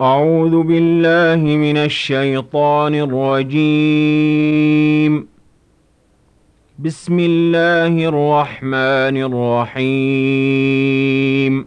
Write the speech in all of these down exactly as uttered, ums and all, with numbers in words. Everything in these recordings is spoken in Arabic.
أعوذ بالله من الشيطان الرجيم. بسم الله الرحمن الرحيم.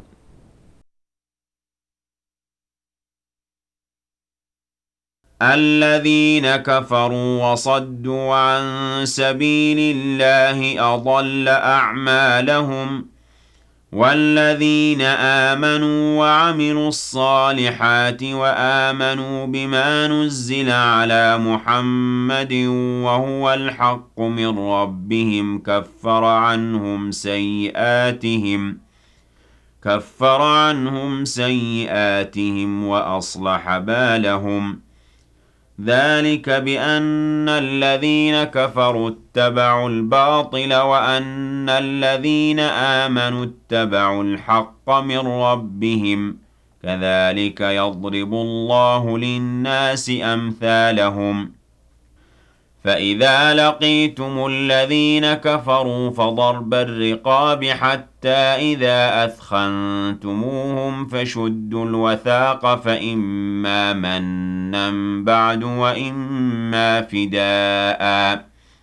الذين كفروا وصدوا عن سبيل الله أضل أعمالهم، والذين آمنوا وعملوا الصالحات وآمنوا بما نزل على محمد وهو الحق من ربهم كفر عنهم سيئاتهم كفر عنهم سيئاتهم وأصلح بالهم. ذلك بأن الذين كفروا اتبعوا الباطل وأن الذين آمنوا اتبعوا الحق من ربهم، كذلك يضرب الله للناس أمثالهم. فإذا لقيتم الذين كفروا فضرب الرقاب حتى إذا أثخنتموهم فشدوا الوثاق فإما منا بعد وإما فداء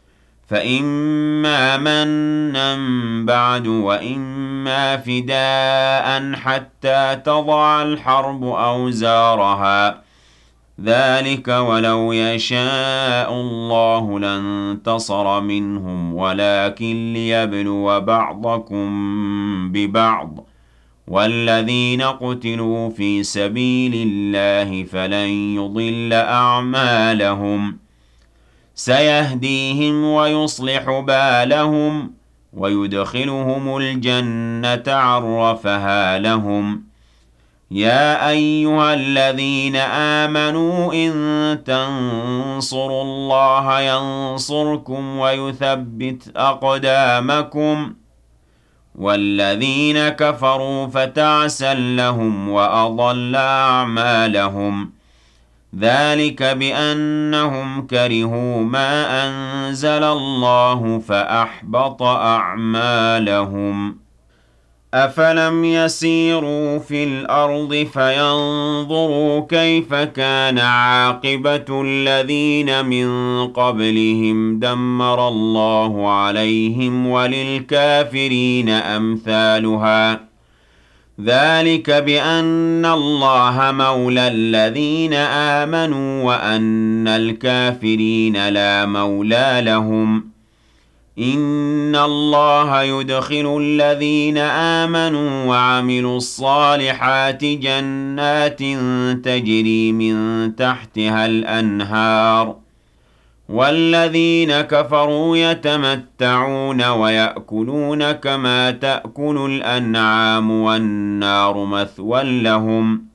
فإما منا بعد وإما فداء حتى تضع الحرب أوزارها. ذلك ولو يشاء الله لانتصر منهم ولكن ليبلو بعضكم ببعض، والذين قتلوا في سبيل الله فلن يضل أعمالهم. سيهديهم ويصلح بالهم ويدخلهم الجنة عرفها لهم. يا أيها الذين آمنوا إن تنصروا الله ينصركم ويثبت أقدامكم، والذين كفروا فتعسا لهم وأضل أعمالهم. ذلك بأنهم كرهوا ما أنزل الله فأحبط أعمالهم. أفلم يسيروا في الأرض فينظروا كيف كان عاقبة الذين من قبلهم دمر الله عليهم وللكافرين أمثالها. ذلك بأن الله مولى الذين آمنوا وأن الكافرين لا مولى لهم. إن الله يدخل الذين آمنوا وعملوا الصالحات جنات تجري من تحتها الأنهار، والذين كفروا يتمتعون ويأكلون كما تأكل الأنعام والنار مثوى لهم.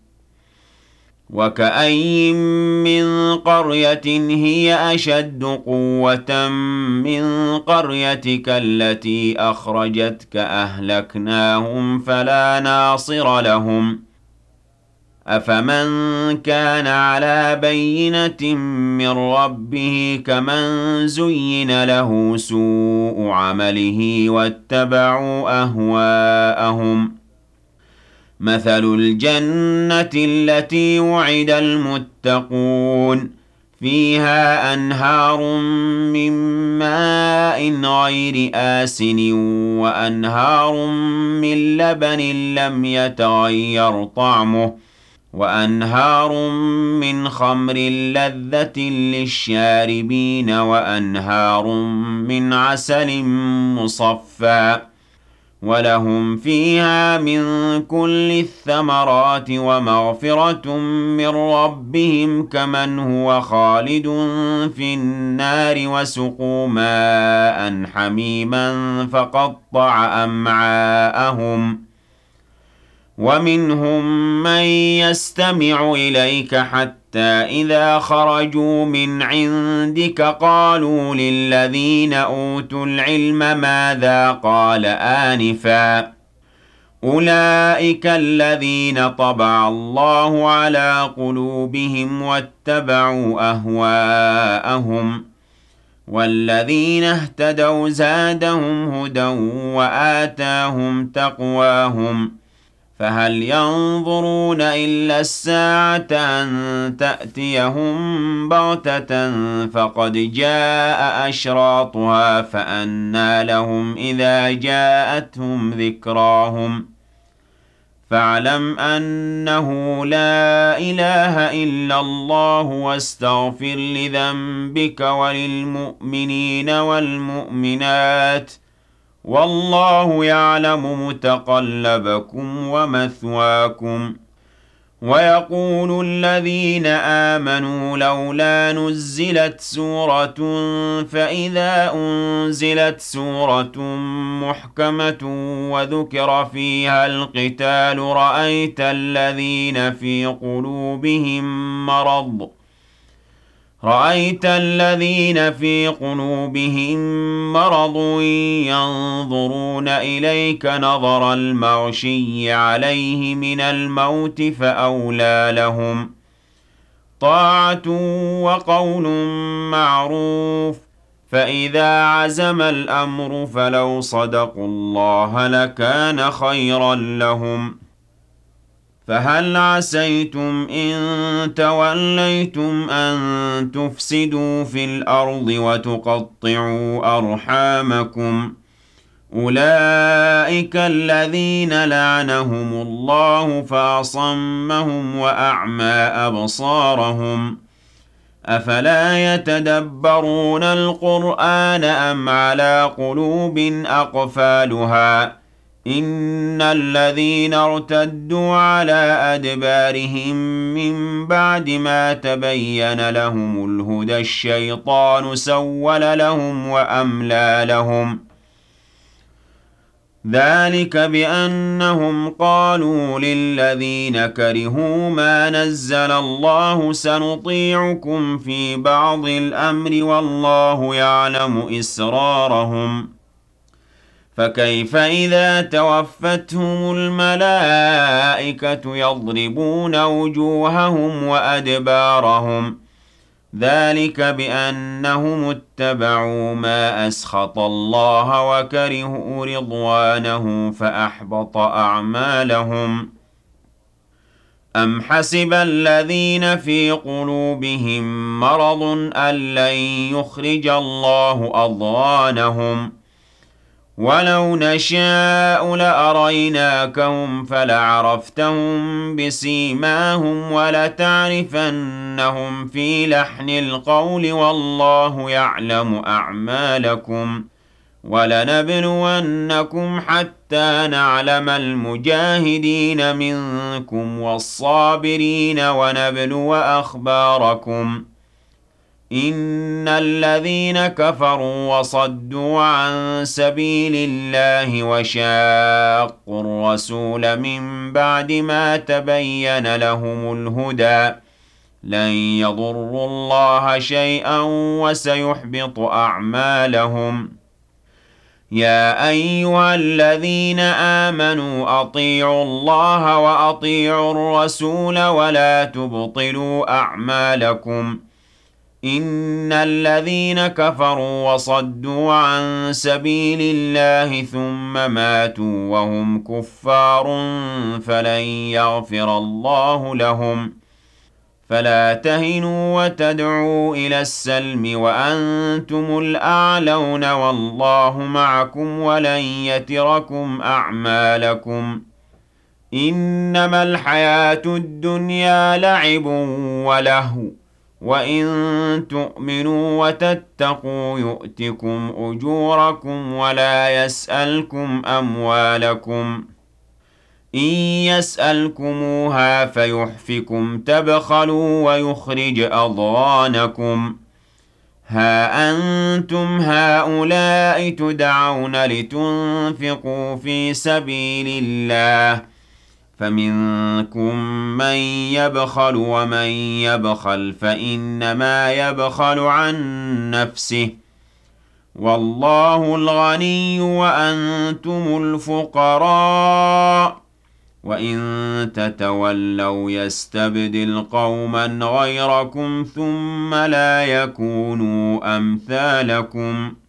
وكأين من قرية هي أشد قوة من قريتك التي أخرجتك أهلكناهم فلا ناصر لهم. أفمن كان على بينة من ربه كمن زين له سوء عمله واتبعوا أهواءهم. مثل الجنة التي وعد المتقون فيها أنهار من ماء غير آسن وأنهار من لبن لم يتغير طعمه وأنهار من خمر لذة للشاربين وأنهار من عسل مصفى، ولهم فيها من كل الثمرات ومغفرة من ربهم كمن هو خالد في النار وسقوا ماء حميما فقطع أمعاءهم. ومنهم من يستمع إليك حتى إذا خرجوا من عندك قالوا للذين أوتوا العلم ماذا قال آنفا. أولئك الذين طبع الله على قلوبهم واتبعوا أهواءهم. والذين اهتدوا زادهم هدى وآتاهم تقواهم. فهل ينظرون إلا الساعة أن تأتيهم بغتة فقد جاء أشراطها فأنى لهم إذا جاءتهم ذكراهم فاعلم أنه لا إله إلا الله واستغفر لذنبك وللمؤمنين والمؤمنات والله يعلم متقلبكم ومثواكم ويقول الذين آمنوا لولا نزلت سورة فإذا أنزلت سورة محكمة وذكر فيها القتال رأيت الذين في قلوبهم مرض رأيت الذين في قلوبهم مرض ينظرون إليك نظر المغشي عليه من الموت فأولى لهم طاعة وقول معروف فإذا عزم الأمر فلو صدقوا الله لكان خيرا لهم فهل عسيتم إن توليتم أن تفسدوا في الأرض وتقطعوا أرحامكم أولئك الذين لعنهم الله فأصمهم وأعمى أبصارهم أفلا يتدبرون القرآن أم على قلوب أقفالها إن الذين ارتدوا على أدبارهم من بعد ما تبين لهم الهدى الشيطان سول لهم وأملى لهم ذلك بأنهم قالوا للذين كرهوا ما نزل الله سنطيعكم في بعض الأمر والله يعلم إسرارهم فكيف إذا توفتهم الملائكة يضربون وجوههم وأدبارهم ذلك بأنهم اتبعوا ما أسخط الله وكرهوا رضوانه فأحبط أعمالهم أم حسب الذين في قلوبهم مرض أن لن يخرج الله أضغانهم ولو نشاء لأريناكهم فلعرفتهم بسيماهم ولتعرفنهم في لحن القول والله يعلم أعمالكم ولنبلونكم حتى نعلم المجاهدين منكم والصابرين ونبلو أخباركم إن الذين كفروا وصدوا عن سبيل الله وشاقوا الرسول من بعد ما تبين لهم الهدى لن يضروا الله شيئا وسيحبط أعمالهم يا أيها الذين آمنوا أطيعوا الله وأطيعوا الرسول ولا تبطلوا أعمالكم إن الذين كفروا وصدوا عن سبيل الله ثم ماتوا وهم كفار فلن يغفر الله لهم فلا تهنوا وتدعوا إلى السلم وأنتم الأعلون والله معكم ولن يتركم أعمالكم إنما الحياة الدنيا لعب ولهو وَإِن تُؤْمِنُوا وَتَتَّقُوا يُؤْتِكُمْ أُجُورَكُمْ وَلَا يَسْأَلْكُمْ أَمْوَالَكُمْ إِن يَسْأَلْكُمُوهَا فَيُحْفِكُمْ تَبْخَلُوا وَيُخْرِجْ أَضْغَانَكُمْ ها أنتم هؤلاء تدعون لتنفقوا في سبيل الله فمنكم من يبخل ومن يبخل فإنما يبخل عن نفسه والله الغني وأنتم الفقراء وإن تتولوا يستبدل قوما غيركم ثم لا يكونوا أمثالكم